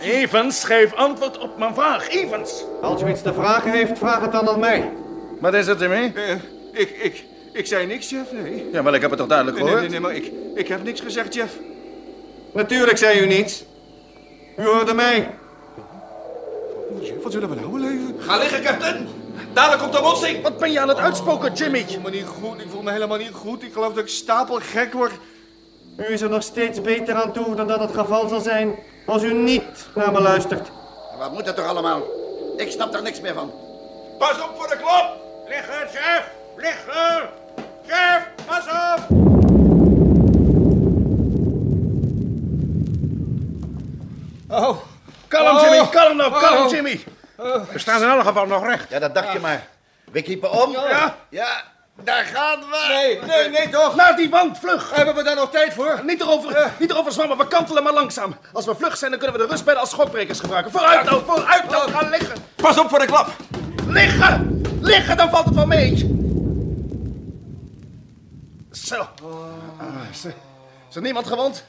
Evans, geef antwoord op mijn vraag. Evans. Als u iets te vragen heeft, vraag het dan aan mij. Wat is het, Jimmy? Ik zei niks, Jeff, nee. Ja, maar ik heb het toch duidelijk gehoord? Nee, maar ik heb niks gezegd, Jeff. Natuurlijk zei u niets. U hoorde mij. Jeff, wat zullen we nou beleven? Ga liggen, captain. Dadelijk komt de botsing. Wat ben je aan het uitspoken, Jimmy? Ik voel me niet goed, ik voel me helemaal niet goed. Ik geloof dat ik stapelgek word. U is er nog steeds beter aan toe dan dat het geval zal zijn als u niet naar me luistert. Wat moet dat toch allemaal? Ik snap er niks meer van. Pas op voor de klop. Liggen, chef! Liggen! Chef, pas op! Oh. Kalm, Jimmy, kalm nou, kalm, Jimmy. We staan in alle geval nog recht. Ja, dat dacht je maar. We kiepen om. Ja. Ja, daar gaan we. Nee, toch? Naar die wand, vlug! Hebben we daar nog tijd voor? Niet erover zwammen, we kantelen maar langzaam. Als we vlug zijn, dan kunnen we de rustbedden als schokbrekers gebruiken. Vooruit nou, ga liggen. Pas op voor de klap. Liggen! Liggen, dan valt het wel mee. Zo. Is er niemand gewond?